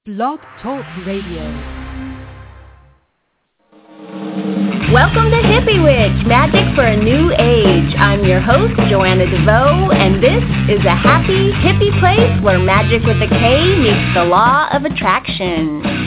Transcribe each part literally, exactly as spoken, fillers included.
Blog Talk Radio. Welcome to Hippie Witch, Magic for a New Age. I'm your host, Joanna DeVoe, and this is a happy, hippie place where magic with a K meets the law of attraction.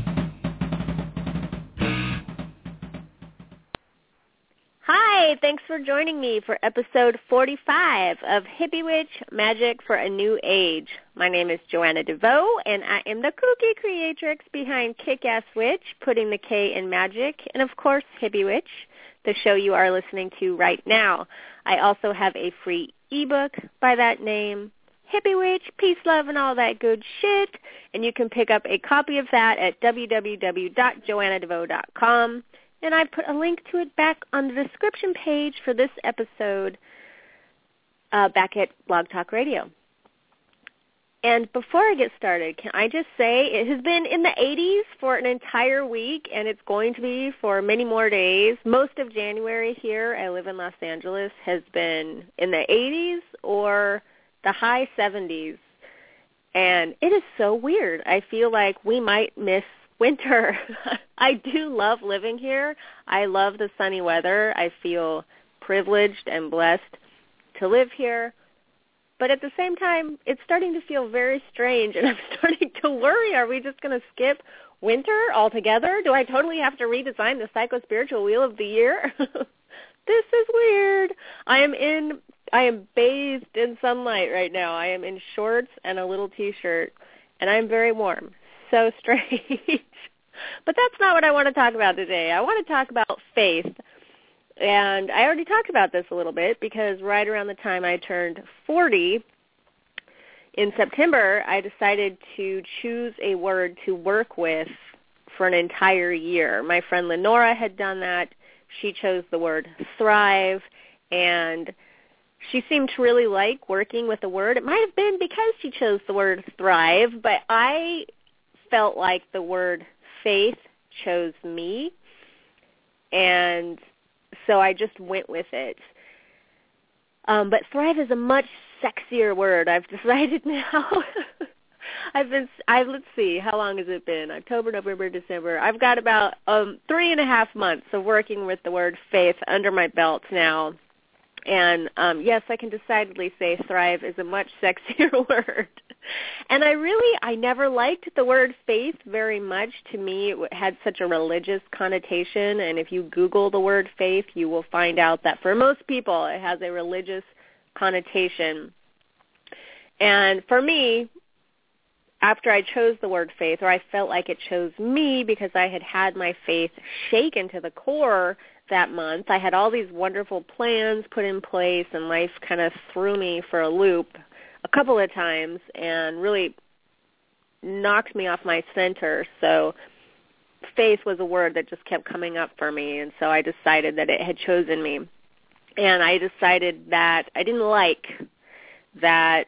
Hi, thanks for joining me for episode forty-five of Hippie Witch, Magic for a New Age. My name is Joanna DeVoe, and I am the kooky creatrix behind Kick-Ass Witch, putting the K in magic, and of course, Hippie Witch, the show you are listening to right now. I also have a free ebook by that name, Hippie Witch, Peace, Love, and all that good shit, and you can pick up a copy of that at w w w dot joanna devoe dot com. And I put a link to it back on the description page for this episode uh, back at Blog Talk Radio. And before I get started, can I just say it has been in the eighties for an entire week, and it's going to be for many more days. Most of January here, I live in Los Angeles, has been in the eighties or the high seventies. And it is so weird. I feel like we might miss winter. I do love living here. I love the sunny weather. I feel privileged and blessed to live here. But at the same time, it's starting to feel very strange, and I'm starting to worry, are we just going to skip winter altogether? Do I totally have to redesign the psycho-spiritual wheel of the year? This is weird. I am in, I am bathed in sunlight right now. I am in shorts and a little T-shirt, and I'm very warm. So strange. But that's not what I want to talk about today. I want to talk about faith. And I already talked about this a little bit because right around the time I turned forty in September, I decided to choose a word to work with for an entire year. My friend Lenora had done that. She chose the word thrive, and she seemed to really like working with the word. It might have been because she chose the word thrive, but I felt like the word faith chose me, and so I just went with it. Um, but thrive is a much sexier word. I've decided now. I've been, I let's see, how long has it been? October, November, December. I've got about um, three and a half months of working with the word faith under my belt now. And um, yes, I can decidedly say thrive is a much sexier word. And I really, I never liked the word faith very much. To me, it had such a religious connotation. And if you Google the word faith, you will find out that for most people, it has a religious connotation. And for me, after I chose the word faith, or I felt like it chose me because I had had my faith shaken to the core that month. I had all these wonderful plans put in place, and life kind of threw me for a loop a couple of times and really knocked me off my center. So faith was a word that just kept coming up for me, and so I decided that it had chosen me. And I decided that I didn't like that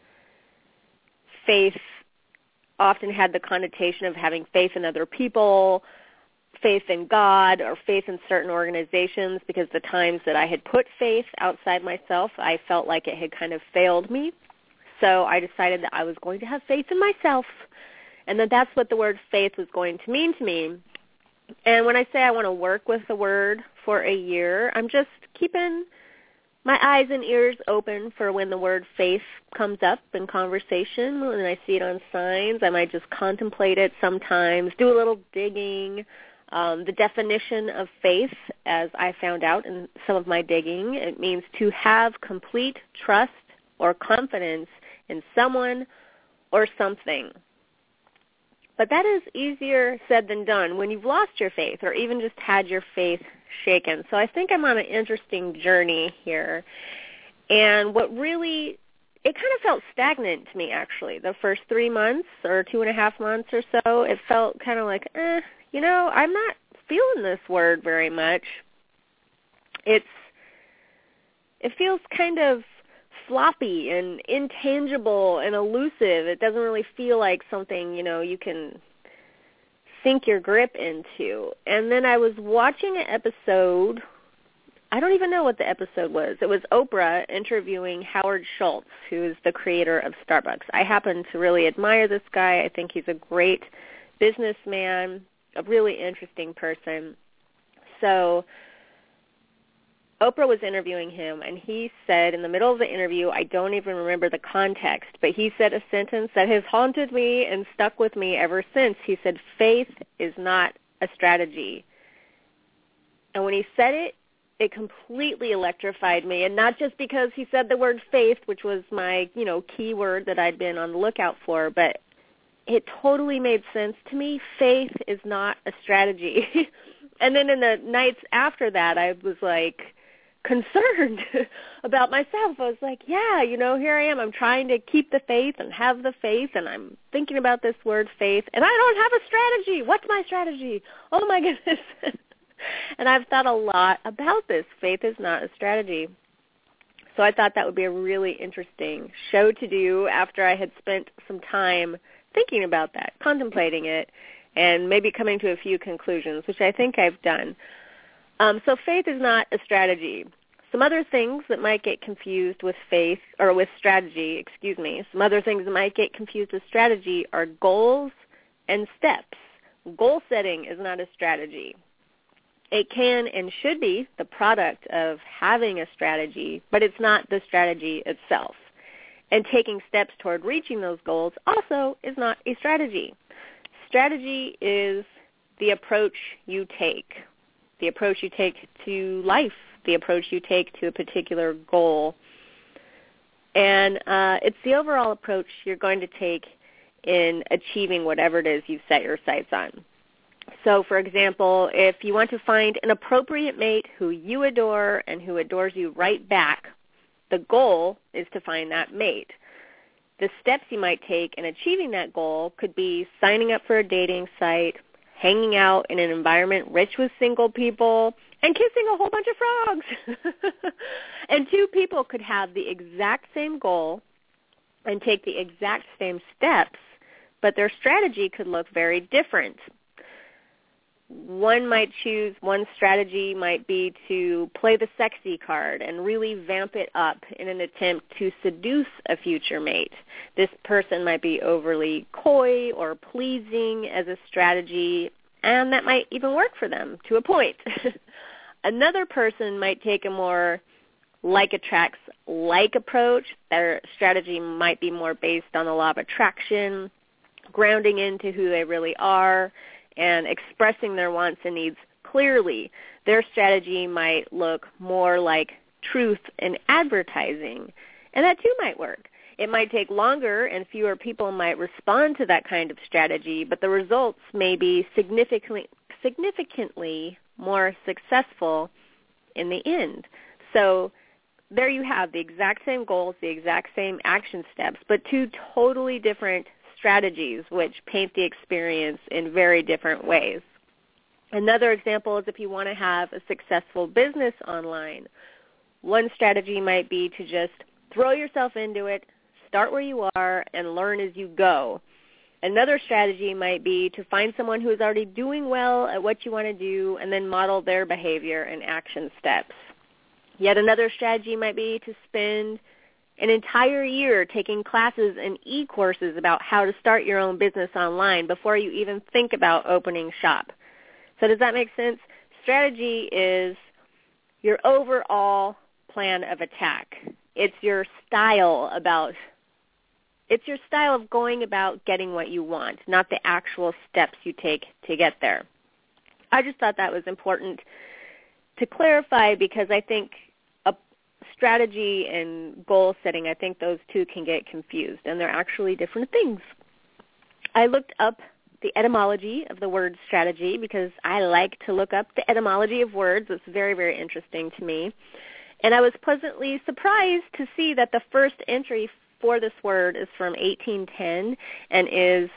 faith often had the connotation of having faith in other people, faith in God, or faith in certain organizations, because the times that I had put faith outside myself, I felt like it had kind of failed me. So I decided that I was going to have faith in myself, and that that's what the word faith was going to mean to me. And when I say I want to work with the word for a year, I'm just keeping my eyes and ears open for when the word faith comes up in conversation. When I see it on signs, I might just contemplate it sometimes, do a little digging. Um, the definition of faith, as I found out in some of my digging, it means to have complete trust or confidence in someone or something. But that is easier said than done when you've lost your faith or even just had your faith shaken. So I think I'm on an interesting journey here. And what really, it kind of felt stagnant to me, actually. The first three months or two and a half months or so, it felt kind of like, eh, you know, I'm not feeling this word very much. It's, it feels kind of floppy and intangible and elusive. It doesn't really feel like something, you know, you can sink your grip into. And then I was watching an episode I don't even know what the episode was. It was Oprah interviewing Howard Schultz, who is the creator of Starbucks. I happen to really admire this guy. I think he's a great businessman, a really interesting person. So Oprah was interviewing him, and he said in the middle of the interview, I don't even remember the context, but he said a sentence that has haunted me and stuck with me ever since. He said, faith is not a strategy. And when he said it, it completely electrified me, and not just because he said the word faith, which was my, you know, key word that I'd been on the lookout for, but it totally made sense to me. Faith is not a strategy. And then in the nights after that, I was like concerned about myself. I was like, yeah, you know, here I am. I'm trying to keep the faith and have the faith, and I'm thinking about this word faith, and I don't have a strategy. What's my strategy? Oh, my goodness. And I've thought a lot about this. Faith is not a strategy. So I thought that would be a really interesting show to do after I had spent some time thinking about that, contemplating it, and maybe coming to a few conclusions, which I think I've done. Um, so faith is not a strategy. Some other things that might get confused with faith, or with strategy, excuse me, some other things that might get confused with strategy are goals and steps. Goal setting is not a strategy. It can and should be the product of having a strategy, but it's not the strategy itself. And taking steps toward reaching those goals also is not a strategy. Strategy is the approach you take, the approach you take to life, the approach you take to a particular goal. And uh, it's the overall approach you're going to take in achieving whatever it is you've set your sights on. So, for example, if you want to find an appropriate mate who you adore and who adores you right back, the goal is to find that mate. The steps you might take in achieving that goal could be signing up for a dating site, hanging out in an environment rich with single people, and kissing a whole bunch of frogs. And two people could have the exact same goal and take the exact same steps, but their strategy could look very different. One might choose, one strategy might be to play the sexy card and really vamp it up in an attempt to seduce a future mate. This person might be overly coy or pleasing as a strategy, and that might even work for them to a point. Another person might take a more like attracts like approach. Their strategy might be more based on the law of attraction, grounding into who they really are, and expressing their wants and needs clearly. Their strategy might look more like truth and advertising, and that too might work. It might take longer and fewer people might respond to that kind of strategy, but the results may be significantly, significantly more successful in the end. So there you have the exact same goals, the exact same action steps, but two totally different strategies which paint the experience in very different ways. Another example is if you want to have a successful business online. One strategy might be to just throw yourself into it, start where you are, and learn as you go. Another strategy might be to find someone who is already doing well at what you want to do and then model their behavior and action steps. Yet another strategy might be to spend an entire year taking classes and e-courses about how to start your own business online before you even think about opening shop. So does that make sense? Strategy is your overall plan of attack. It's your style about, it's your style of going about getting what you want, not the actual steps you take to get there. I just thought that was important to clarify because I think strategy and goal setting, I think those two can get confused, and they're actually different things. I looked up the etymology of the word strategy because I like to look up the etymology of words. It's very, very interesting to me. And I was pleasantly surprised to see that the first entry for this word is from eighteen ten and is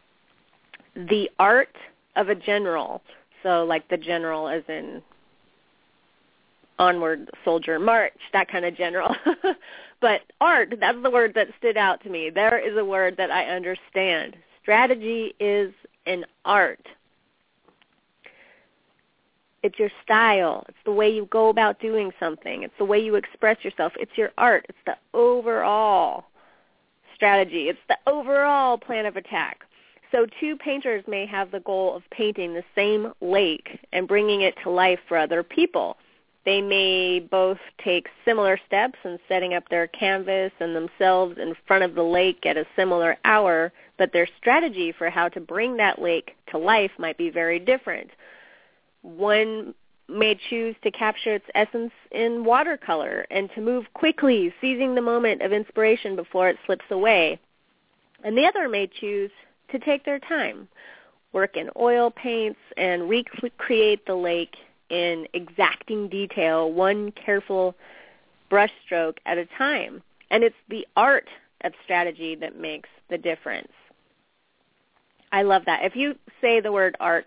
the art of a general. So like the general as in onward, soldier, march, that kind of general. But art, that's the word that stood out to me. There is a word that I understand. Strategy is an art. It's your style. It's the way you go about doing something. It's the way you express yourself. It's your art. It's the overall strategy. It's the overall plan of attack. So two painters may have the goal of painting the same lake and bringing it to life for other people. They may both take similar steps in setting up their canvas and themselves in front of the lake at a similar hour, but their strategy for how to bring that lake to life might be very different. One may choose to capture its essence in watercolor and to move quickly, seizing the moment of inspiration before it slips away. And the other may choose to take their time, work in oil paints, and recreate the lake in exacting detail, one careful brushstroke at a time. And it's the art of strategy that makes the difference. I love that. If you say the word art,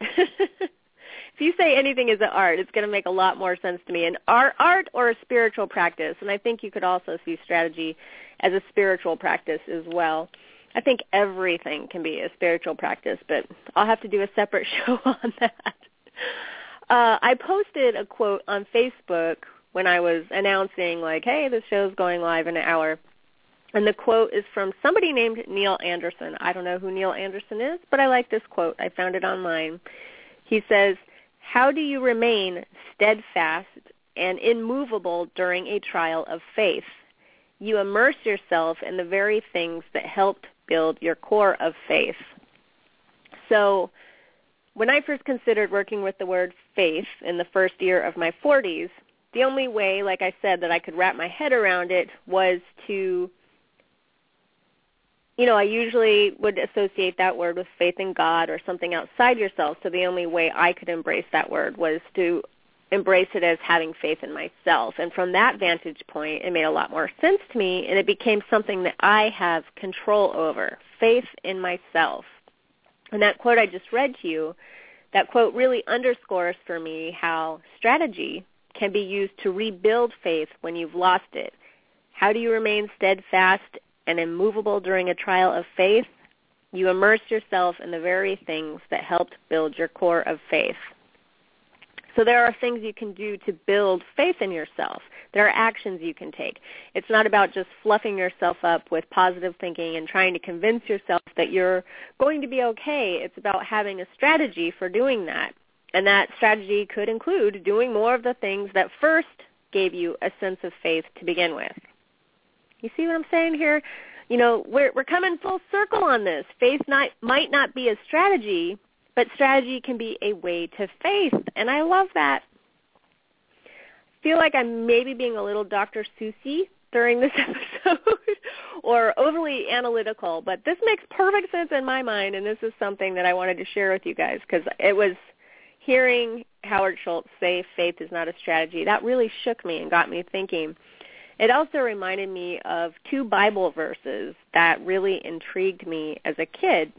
if you say anything is an art, it's going to make a lot more sense to me. An art, art or a spiritual practice, and I think you could also see strategy as a spiritual practice as well. I think everything can be a spiritual practice, but I'll have to do a separate show on that. Uh, I posted a quote on Facebook when I was announcing, like, hey, this show's going live in an hour. And the quote is from somebody named Neil Anderson. I don't know who Neil Anderson is, but I like this quote. I found it online. He says, "How do you remain steadfast and immovable during a trial of faith? You immerse yourself in the very things that helped build your core of faith." So when I first considered working with the word faith in the first year of my forties, the only way, like I said, that I could wrap my head around it was to, you know, I usually would associate that word with faith in God or something outside yourself. So the only way I could embrace that word was to embrace it as having faith in myself. And from that vantage point, it made a lot more sense to me, and it became something that I have control over, faith in myself. And that quote I just read to you, that quote really underscores for me how strategy can be used to rebuild faith when you've lost it. How do you remain steadfast and immovable during a trial of faith? You immerse yourself in the very things that helped build your core of faith. So there are things you can do to build faith in yourself. There are actions you can take. It's not about just fluffing yourself up with positive thinking and trying to convince yourself that you're going to be okay. It's about having a strategy for doing that. And that strategy could include doing more of the things that first gave you a sense of faith to begin with. You see what I'm saying here? You know, we're we're coming full circle on this. Faith not, might not be a strategy, but strategy can be a way to faith, and I love that. I feel like I'm maybe being a little Doctor Seussy during this episode or overly analytical, but this makes perfect sense in my mind, and this is something that I wanted to share with you guys because it was hearing Howard Schultz say faith is not a strategy. That really shook me and got me thinking. It also reminded me of two Bible verses that really intrigued me as a kid.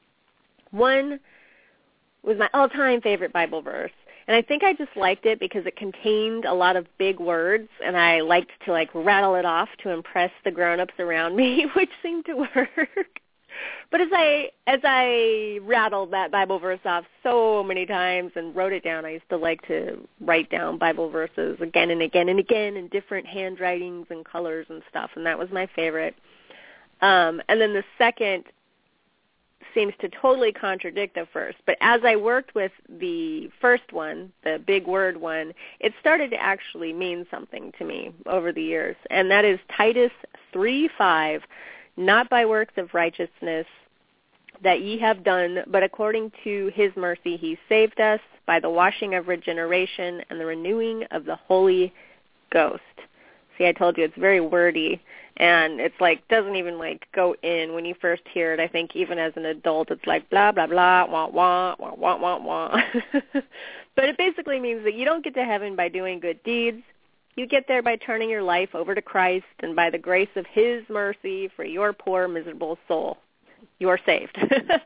One was my all-time favorite Bible verse, and I think I just liked it because it contained a lot of big words, and I liked to, like, rattle it off to impress the grown-ups around me, which seemed to work. But as I as I rattled that Bible verse off so many times and wrote it down, I used to like to write down Bible verses again and again and again in different handwritings and colors and stuff, and that was my favorite. Um, and then the second seems to totally contradict the first. But as I worked with the first one, the big word one, it started to actually mean something to me over the years, and that is Titus three five. Not by works of righteousness that ye have done, but according to his mercy he saved us by the washing of regeneration and the renewing of the Holy Ghost. See, I told you it's very wordy, and it's like doesn't even like go in when you first hear it. I think even as an adult, it's like blah, blah, blah, wah, wah, wah, wah, wah, wah. But it basically means that you don't get to heaven by doing good deeds. You get there by turning your life over to Christ, and by the grace of his mercy for your poor, miserable soul, you are saved.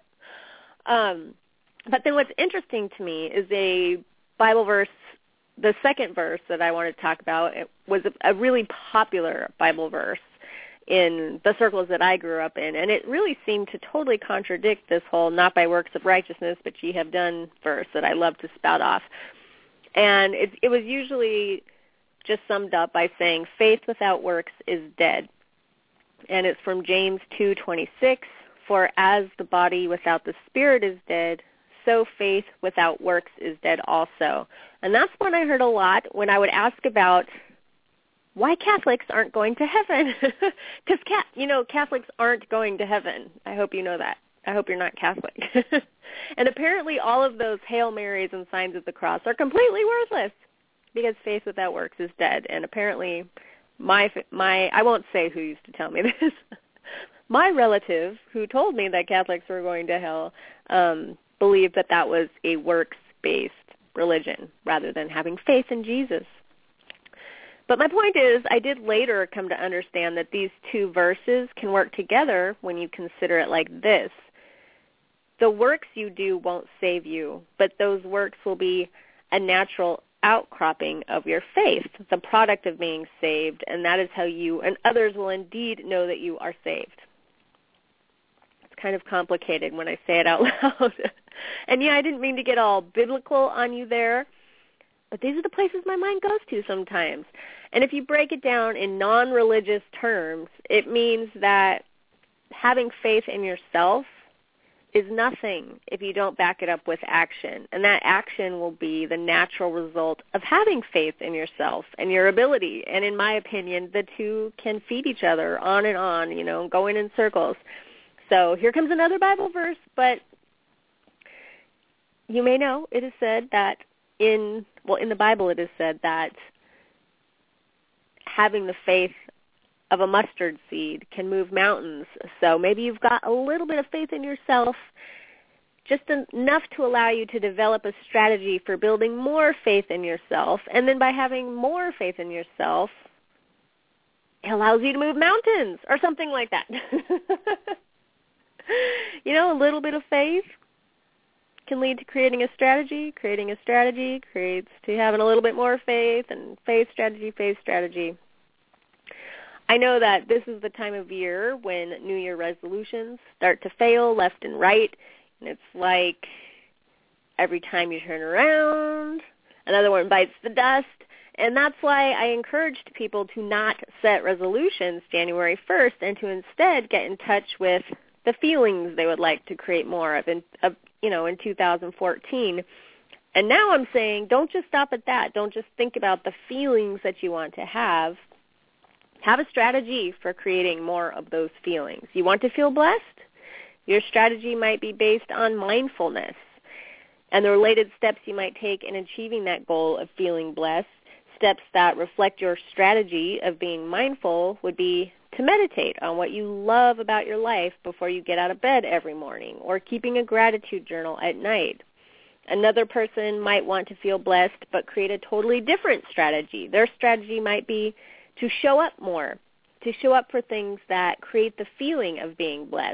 um, but then what's interesting to me is a Bible verse, the second verse that I wanted to talk about. It was a, a really popular Bible verse in the circles that I grew up in, and it really seemed to totally contradict this whole not by works of righteousness, but ye have done verse that I love to spout off. And it, it was usually just summed up by saying faith without works is dead. And it's from James two twenty-six, for as the body without the spirit is dead, so faith without works is dead also. And that's one I heard a lot when I would ask about why Catholics aren't going to heaven. Because, you know, Catholics aren't going to heaven. I hope you know that. I hope you're not Catholic. And apparently all of those Hail Marys and signs of the cross are completely worthless because faith without works is dead. And apparently my, my I won't say who used to tell me this, my relative who told me that Catholics were going to hell um, believed that that was a works-based religion rather than having faith in Jesus. But my point is, I did later come to understand that these two verses can work together when you consider it like this. The works you do won't save you, but those works will be a natural outcropping of your faith, the product of being saved, and that is how you and others will indeed know that you are saved. It's kind of complicated when I say it out loud. And yeah, I didn't mean to get all biblical on you there, but these are the places my mind goes to sometimes. And if you break it down in non-religious terms, it means that having faith in yourself is nothing if you don't back it up with action. And that action will be the natural result of having faith in yourself and your ability. And in my opinion, the two can feed each other on and on, you know, going in circles. So here comes another Bible verse, but you may know it is said that in, well, in the Bible it is said that having the faith of a mustard seed can move mountains. So maybe you've got a little bit of faith in yourself, just enough to allow you to develop a strategy for building more faith in yourself. And then by having more faith in yourself, it allows you to move mountains or something like that. You know, a little bit of faith can lead to creating a strategy. Creating a strategy creates to having a little bit more faith, and faith strategy, faith strategy. I know that this is the time of year when New Year resolutions start to fail left and right, and it's like every time you turn around, another one bites the dust, and that's why I encouraged people to not set resolutions January first and to instead get in touch with the feelings they would like to create more of in, of, you know, in two thousand fourteen. And now I'm saying don't just stop at that. Don't just think about the feelings that you want to have. Have a strategy for creating more of those feelings. You want to feel blessed? Your strategy might be based on mindfulness and the related steps you might take in achieving that goal of feeling blessed. Steps that reflect your strategy of being mindful would be to meditate on what you love about your life before you get out of bed every morning, or keeping a gratitude journal at night. Another person might want to feel blessed but create a totally different strategy. Their strategy might be to show up more, to show up for things that create the feeling of being blessed.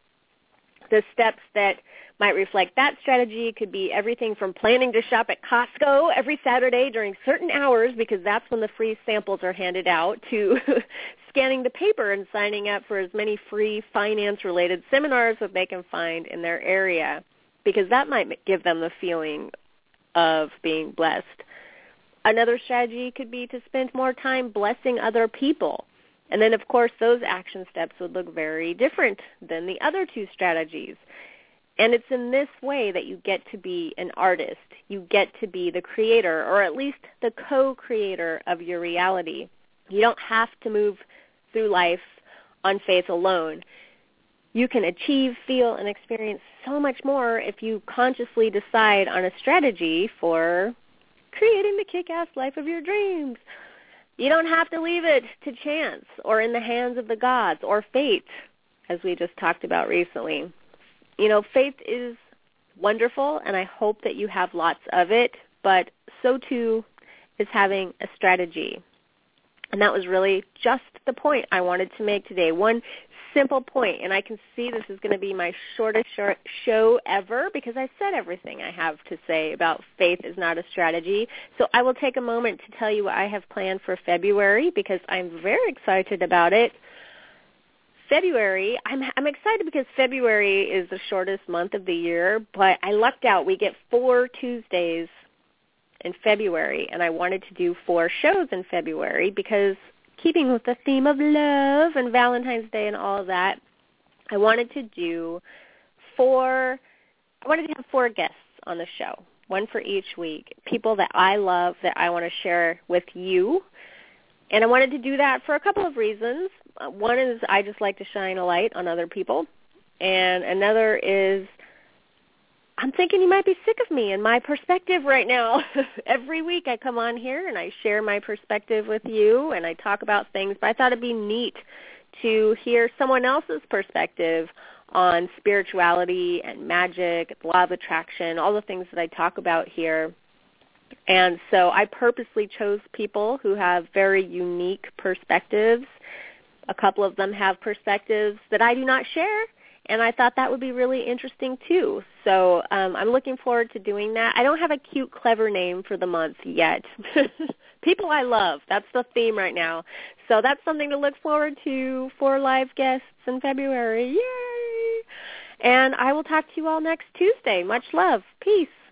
The steps that might reflect that strategy could be everything from planning to shop at Costco every Saturday during certain hours because that's when the free samples are handed out, to scanning the paper and signing up for as many free finance-related seminars that they can find in their area, because that might give them the feeling of being blessed. Another strategy could be to spend more time blessing other people. And then, of course, those action steps would look very different than the other two strategies. And it's in this way that you get to be an artist. You get to be the creator, or at least the co-creator of your reality. You don't have to move through life on faith alone. You can achieve, feel, and experience so much more if you consciously decide on a strategy for creating the kick-ass life of your dreams. You don't have to leave it to chance or in the hands of the gods or fate, as we just talked about recently. You know, faith is wonderful, and I hope that you have lots of it, but so too is having a strategy. And that was really just the point I wanted to make today. One simple point, and I can see this is going to be my shortest short show ever because I said everything I have to say about faith is not a strategy. So I will take a moment to tell you what I have planned for February because I'm very excited about it. February, I'm I'm excited because February is the shortest month of the year, but I lucked out. We get four Tuesdays in February, and I wanted to do four shows in February because keeping with the theme of love and Valentine's Day and all of that, I wanted to do four, I wanted to have four guests on the show, one for each week, people that I love that I want to share with you. And I wanted to do that for a couple of reasons. Uh, one is I just like to shine a light on other people, and another is I'm thinking you might be sick of me and my perspective right now. Every week I come on here and I share my perspective with you and I talk about things, but I thought it'd be neat to hear someone else's perspective on spirituality and magic, law of attraction, all the things that I talk about here. And so I purposely chose people who have very unique perspectives. A couple of them have perspectives that I do not share, and I thought that would be really interesting too. So um, I'm looking forward to doing that. I don't have a cute, clever name for the month yet. People I love, that's the theme right now. So that's something to look forward to for live guests in February. Yay! And I will talk to you all next Tuesday. Much love. Peace.